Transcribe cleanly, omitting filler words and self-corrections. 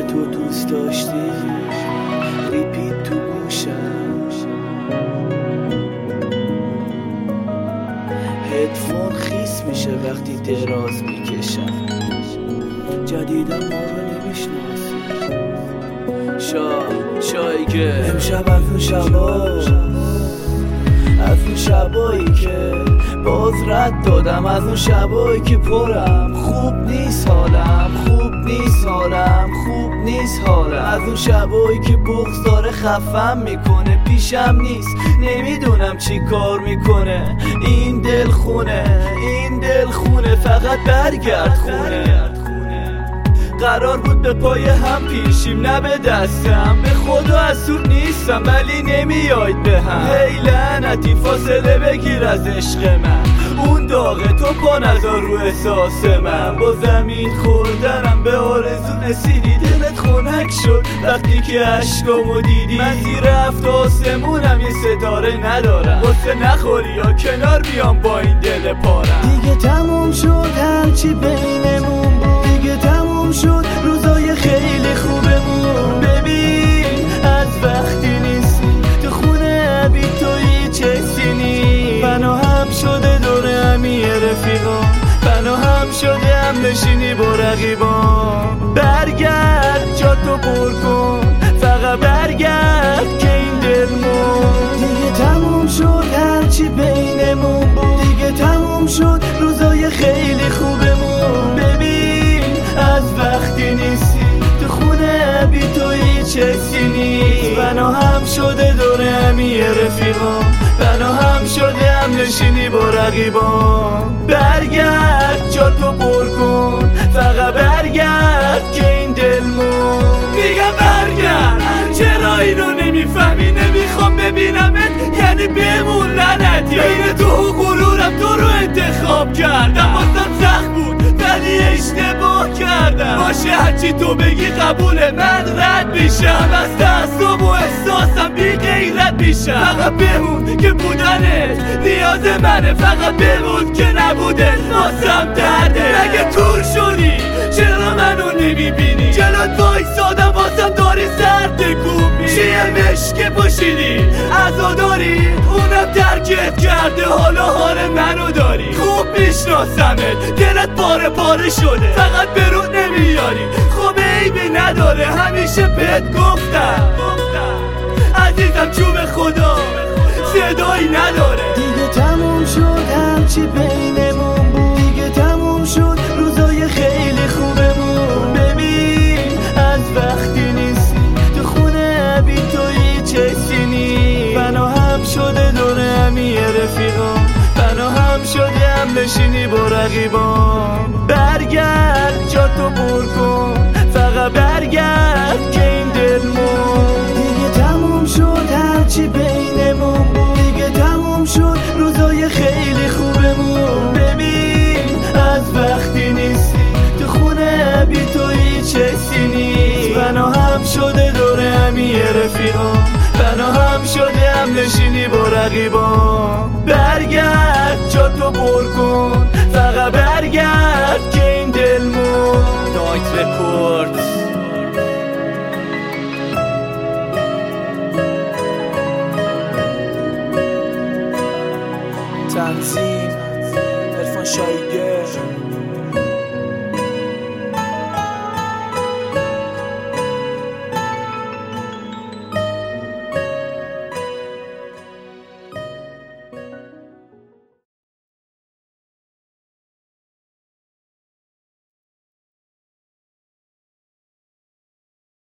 تو دوست داشتی ریپیت تو گوشم، هدفون خیس میشه وقتی دراز میکشم، جدیدم ما رو نمیشناسی. شایگه امشب از اون شبایی که باز رد دادم، از اون شبایی که پرم خوب نیست حالم، از اون شبایی که بغض داره خفم میکنه، پیشم نیست نمیدونم چی کار میکنه، این دل خونه فقط برگرد خونه. قرار بود به پای هم پیشیم نه به دستم، به خدا اسور نیستم ولی نمیاید به هم. هی لعنتی فاصله بگیر از عشق من، اون داغه تو پا نذار رو احساس من. با زمین خوردنم به آرزو رسیدی، دلت خنک شد وقتی که عشقامو دیدی. من زیر هفت آسمونم یه ستاره ندارم، واسه نخوری یا کنار بیام با این دل پارم. دیگه تموم شد هرچی بینمون بود، دیگه تموم شد روزای خیلی خوبمون. ببین از وقتی نیستی تو خونه بی تویی چه سینی، پناهم شده دور همی رفیقا، پناهم شده هم نشینی با رقیبان. برگرد جا تو پر کن، فقط برگرد که این دل مون. دیگه تموم شد هرچی بینمون بود، دیگه تموم شد روزای خیلی خوبمون. ببین از وقتی نیستی تو خونه بی تویی چه سینی، پناهم شده دور همی رفیقا، پناهم شده هم نشینی با رقیبان. برگرد جا تو پر کن، فقط برگرد که این دل مون. میگم برگرد، چرا اینو نمیفهمی؟ نمیخوام ببینمت یعنی بمون لعنتی. بین تو و غرورم تو رو انتخاب کردم، واسم سخت بود ولی اشتباه کردم. باشه هرچی تو بگی قبوله، من رد میشم از تعصب و احساسم بی غیرت میشم. فقط بمون که بودنت نیاز منه، فقط بمون که نبوده واسم درده. اگه تور شدی چرا منو نمیبینی؟ جلوت وایسادم واسم داری سر تکون میدی. چیه مشک پوشیدی عزاداری، اونم ترکت کرده حالا حال منو داری. خوب میشناسمت دلت پاره پاره شده، فقط به رو نمیاری. خب عیبی نداره همیشه بهت گفتم عزیزم چوب خدا صدایی نداره. دیگه تموم شد هرچی بینمون بود، دیگه تموم شد روزای خیلی خوبمون. ببین از وقتی نیستی تو خونه بی تویی چه سینی، پناهم شده دور همی رفیقا، پناهم شده هم نشینی با رقیبان. برگرد جا تو پر کن، فقط برگرد که این دل مون. دیگه تموم شد هرچی بینمون بود، دیگه تموم شد روزای خیلی خوبمون. ببین از وقتی نیستی تو خونه بی تویی چه سینی، پناهم شده دور همی رفیقا، پناهم شده هم نشینی با رقیبان. برگرد جا تو پر کن، فقط برگرد که این دل مون. نایت رکوردز. تنظیم عرفان شایگه.